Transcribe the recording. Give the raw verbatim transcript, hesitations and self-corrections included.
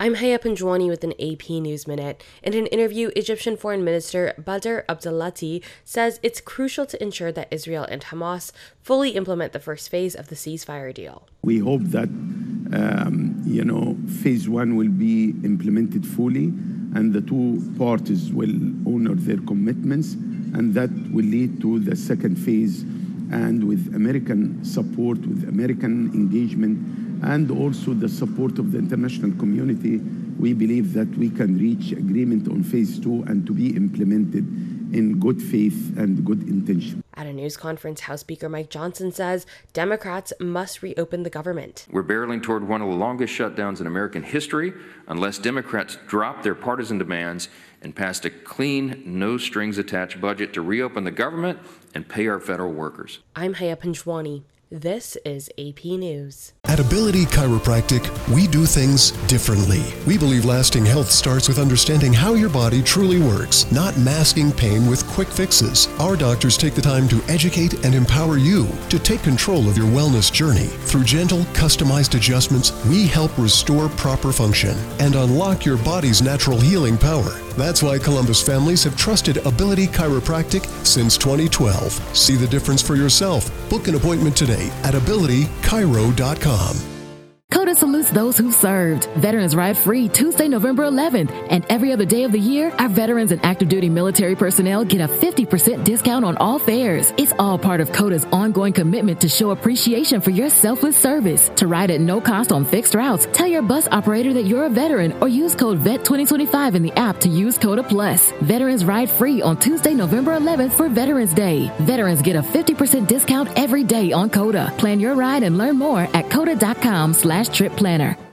I'm Haya Panjwani with an A P News Minute. In an interview, Egyptian Foreign Minister Badr Abdelati says it's crucial to ensure that Israel and Hamas fully implement the first phase of the ceasefire deal. We hope that, um, you know, phase one will be implemented fully and the two parties will honor their commitments, and that will lead to the second phase. And with American support, with American engagement, and also the support of the international community, we believe that we can reach agreement on phase two and to be implemented in good faith and good intention. At a news conference, House Speaker Mike Johnson says Democrats must reopen the government. We're barreling toward one of the longest shutdowns in American history unless Democrats drop their partisan demands and pass a clean, no-strings-attached budget to reopen the government and pay our federal workers. I'm Haya Panjwani. This is A P News. At Ability Chiropractic, we do things differently. We believe lasting health starts with understanding how your body truly works, not masking pain with quick fixes. Our doctors take the time to educate and empower you to take control of your wellness journey. Through gentle, customized adjustments, we help restore proper function and unlock your body's natural healing power. That's why Columbus families have trusted Ability Chiropractic since twenty twelve. See the difference for yourself. Book an appointment today at ability chiro dot com. COTA salutes those who served. Veterans Ride Free Tuesday, November eleventh. And every other day of the year, our veterans and active duty military personnel get a fifty percent discount on all fares. It's all part of COTA's ongoing commitment to show appreciation for your selfless service. To ride at no cost on fixed routes, tell your bus operator that you're a veteran or use code V E T twenty twenty-five in the app to use COTA Plus. Veterans Ride Free on Tuesday, November eleventh for Veterans Day. Veterans get a fifty percent discount every day on COTA. Plan your ride and learn more at COTA dot com slash trip planner.